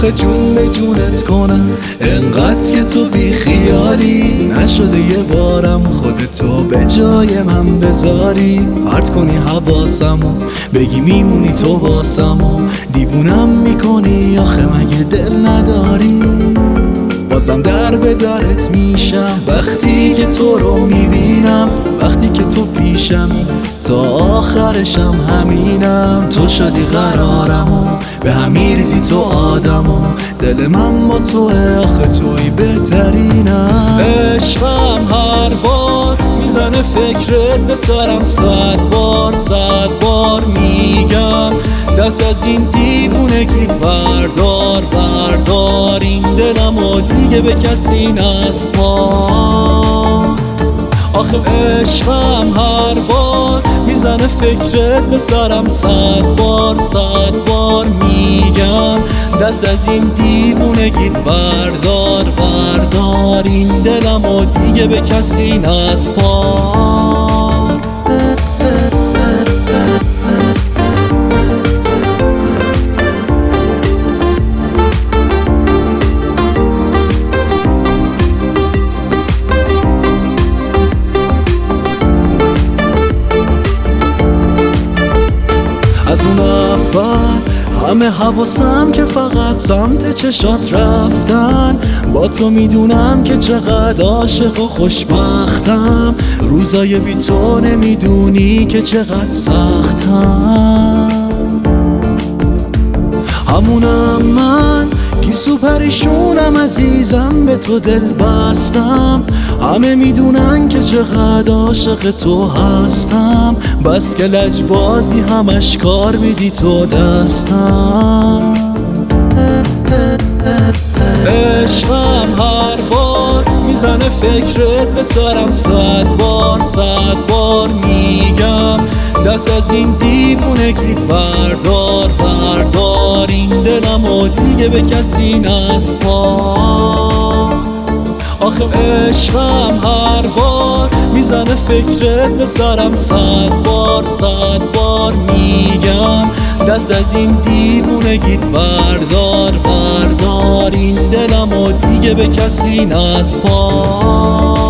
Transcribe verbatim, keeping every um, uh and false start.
آخه جون به جونت کنم انقدر که تو بی خیالی، نشده یه بارم خودتو به جای من بذاری. پرت کنی حواسمو بگی میمونی تو واسمو، دیوونم میکنی آخه مگه دل نداری؟ بازم در به درت میشم وقتی که تو رو میبینم، وقتی که تو پیشمی تا آخرشم همینم. تو شدی قرارمو به همی ریزی تو آدمو، دل من با توه آخه توی بهترینم. عشقم هر بار میزنه فکرت به سرم، صد بار صد بار میگم دست از این دیوونگیت وردار وردار. این دلم و دیگه به کسی نسپار. آخه عشقم هر بار میزنه فکرت به سرم، صد بار صد بار میگم دست از این دیوونگیت وردار وردار. این دلم و دیگه به کسی نسپار. از اون اول همه حواسم که فقط سمت چشات رفتن، با تو میدونم که چقدر عاشق و خوشبختم. روزای بی تو نمیدونی که چقدر سختم. همونم من گیسو پریشونم عزیزم، به تو دل بستم. همه میدونن که چقدر عاشق تو هستم، بس که لجبازی همش کار میدی تو دستم. عشقم هر بار میزنه فکرت به سرم، صد بار صد بار میگم دست از این دیوونگیت وردار وردار. این دلم و دیگه به کسی نسپار. آخه عشقم هر بار میزنه فکرت به سرم، صد بار صد بار میگم دست از این دیوونگیت وردار وردار. این دلم و دیگه به کسی نسپار.